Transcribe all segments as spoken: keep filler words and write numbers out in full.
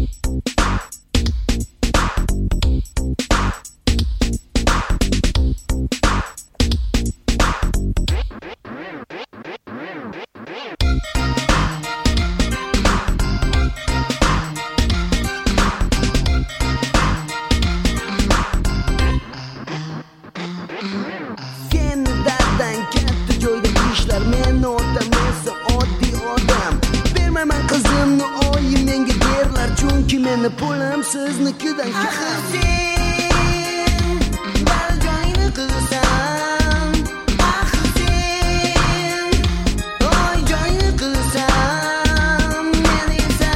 Men odam esa oddiy odam. Bermayman qizimni oyim menga derlar, chunki meni pulim siznikidan kam. Sen bal joyini qilsan, ah sen oy joyini qilsan, men esa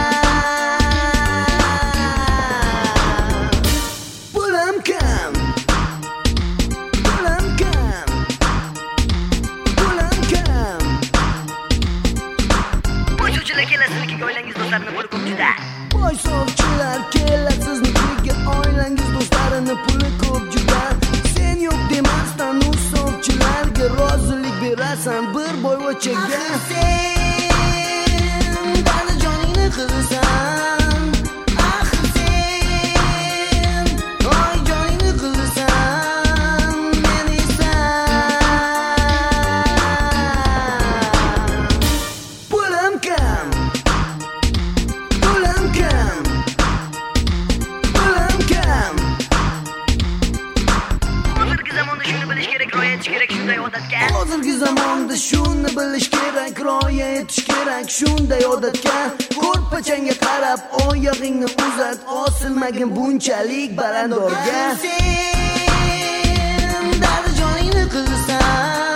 pulim kam. Pulim kam. Kelasizniki oilangiz do'stlarini puli ko'p juda. Boy sovchilar kelasizniki oilangiz do'stlarini puli ko'p juda. Sen yo'q demasdan u sovchilarga rozilik berasan bir boyvachaga. Sen bani joningni qilsan, ah sen oy joningni qilsan, men esa pulim kam. Hozirgi zamonda shuni bilish kerak, rioya etish kerak shunday odatga. Ko'rpachanga qarab oyog'ingni uzat, osilmagin bunchalik balandorga. Sen dard joningni qilsan.